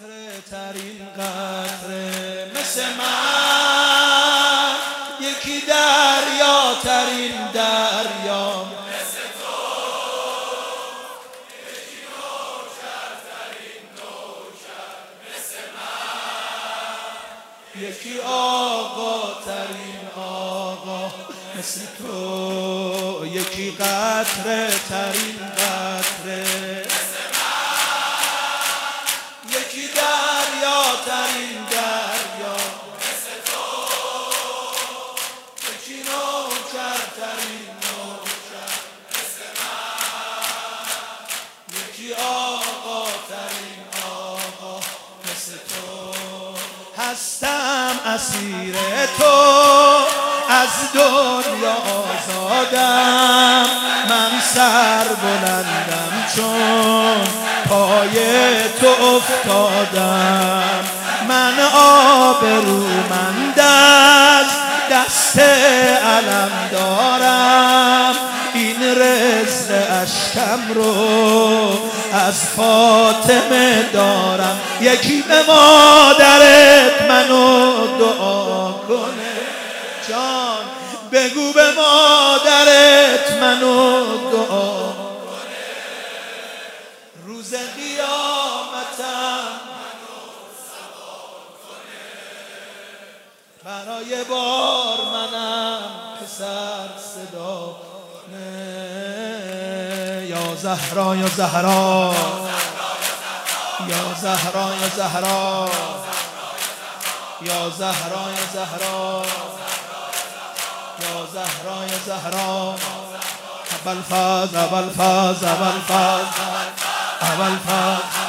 قطره ترین قطره مثل من، یکی دریا ترین دریا مثل تو، یکی نوکر ترین نوکر مثل من، یکی آقا ترین آقا مثل تو، یکی قطره ترین قطره یکی دریا ترین دریا مثل تو، یکی نوکر ترین نوکر مثل من، یکی آقا ترین آقا مثل تو. هستم اسیر تو، از دنیا آزادم، من سر بلندم چون پای تو افتادم، من آبرومند از دست علم دارم، این رزق اشکم رو از فاطمه دارم. یکی به مادرت منو دعا کنه جان، بگو به مادرت منو دعا کنه، روز قیامتم منو سوار کنه، برای بار منم پسر صدا کنه. یا زهرا یا زهرا یا زهرا یا زهرا یا زهرا یا زهرا یا زهرا یا زهرا، ابوالفضل ابوالفضل ابوالفضل ابوالفضل